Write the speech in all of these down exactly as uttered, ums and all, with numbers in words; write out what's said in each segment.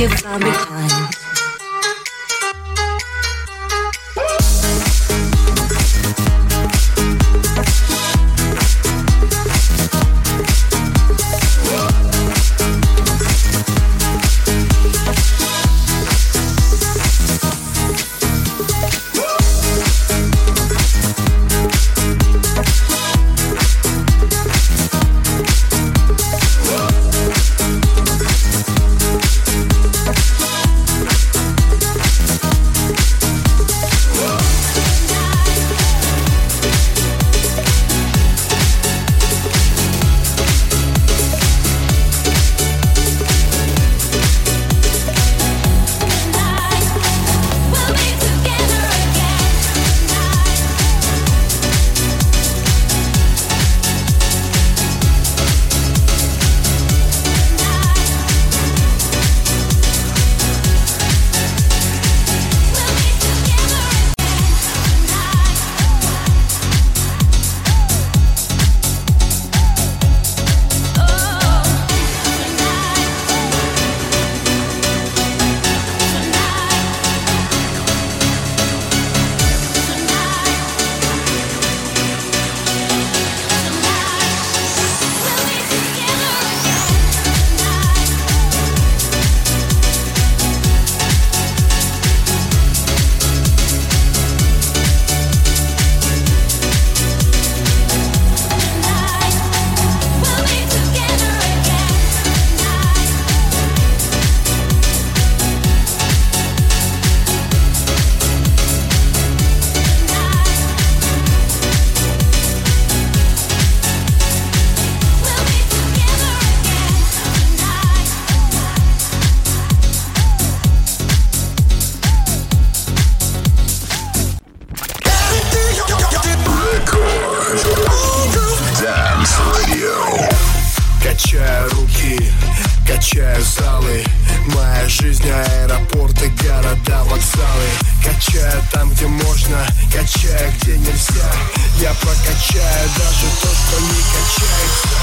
give zombie time. Качаю руки, качаю залы. Моя жизнь, аэропорты, города, вокзалы. Качаю там, где можно, качаю, где нельзя. Я прокачаю даже то, что не качается.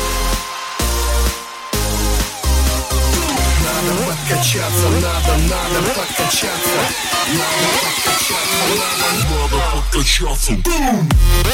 Надо подкачаться, надо, надо подкачаться. Надо подкачаться, надо, надо подкачаться.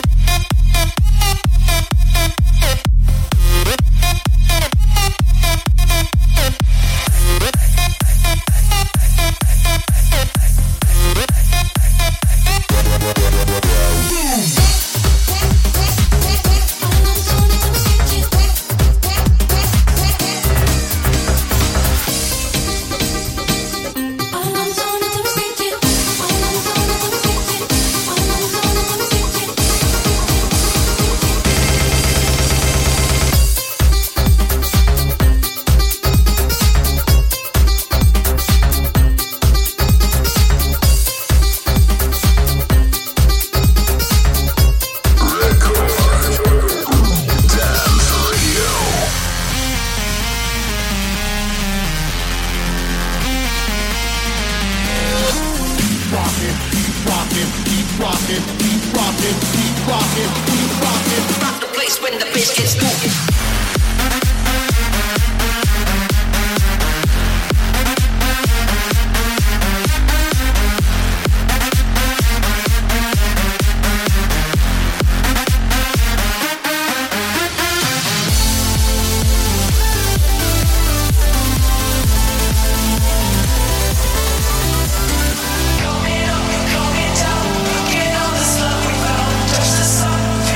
Call me down, get on the slope we found. Touch the sun.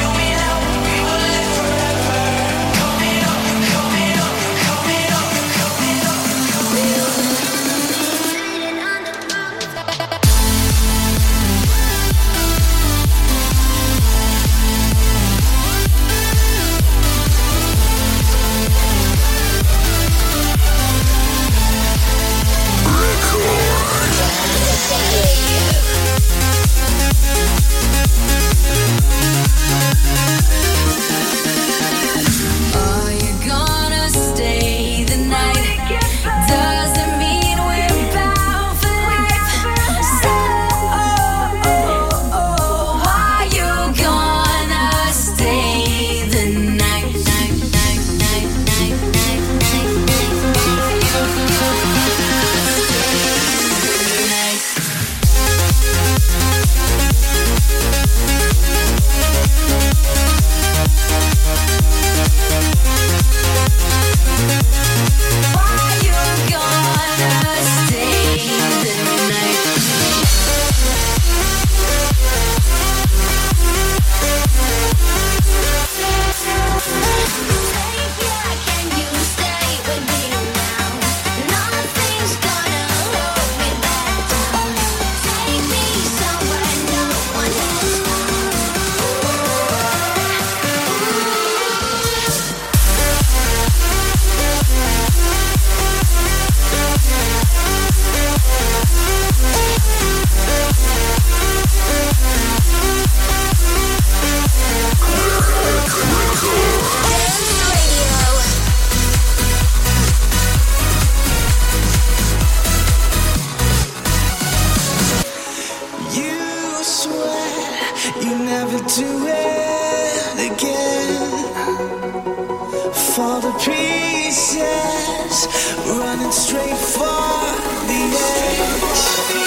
do it again. For the pieces, running straight for the edge.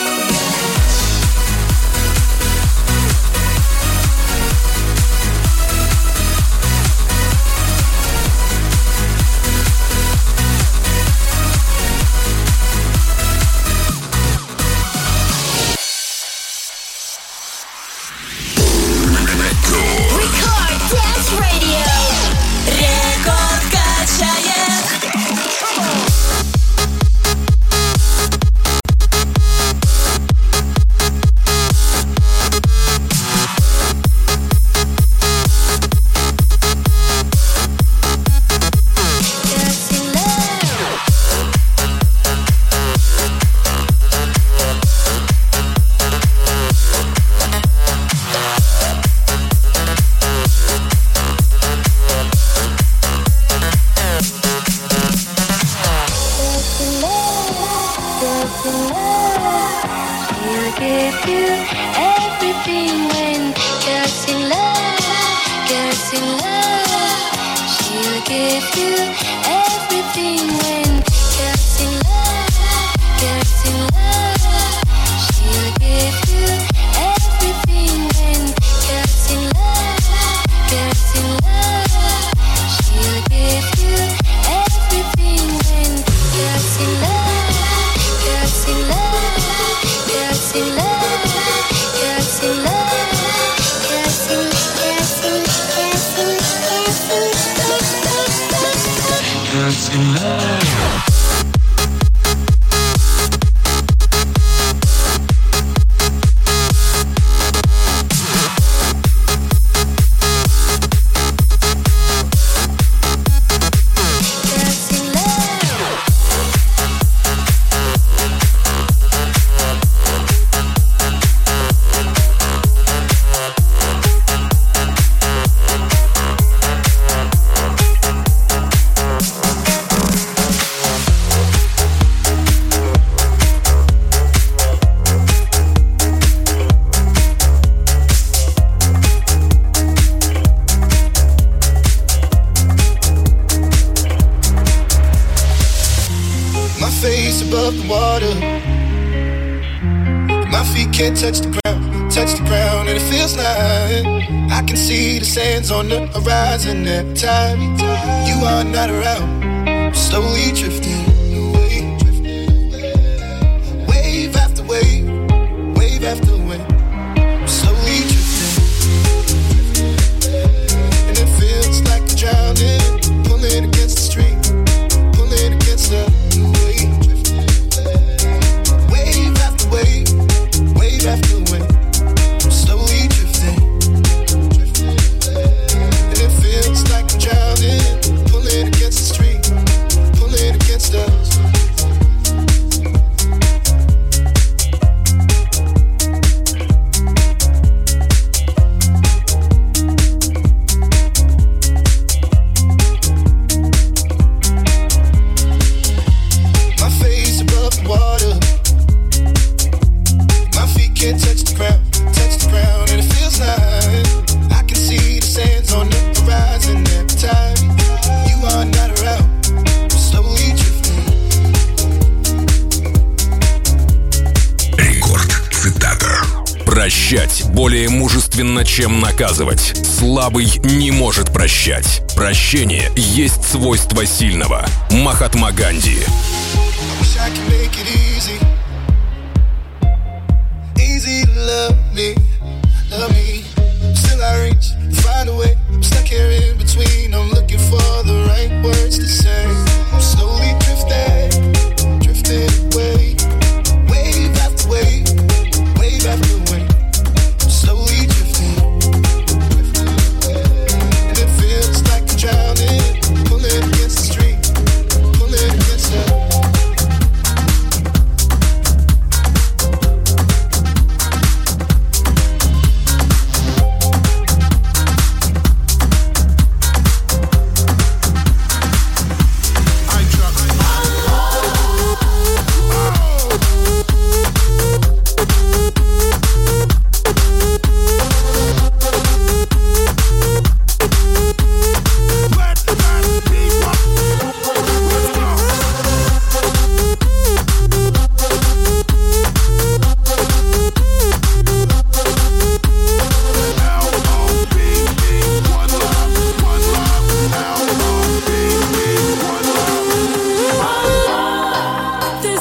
Touch the ground, touch the ground, and it feels like I can see the sands on the horizon every time you are not around. Slowly drifting away, wave after wave, wave after wave. Slowly drifting, and it feels like I'm drowning, pulling against the stream, pulling against the wave, wave after wave. Wave after wave, I'm slowly drifting, and it feels like I'm drowning, pulling against the stream, pulling against us. My face above the water, can't touch the ground, touch the ground, and it feels like I can see the sands on the horizon every time you are not around. I'm slowly drifting. Рекорд. Цитата. Прощать более мужественно, чем наказывать. Слабый не может прощать. Прощение есть свойство сильного. Махатма Ганди. I wish I could make it easy.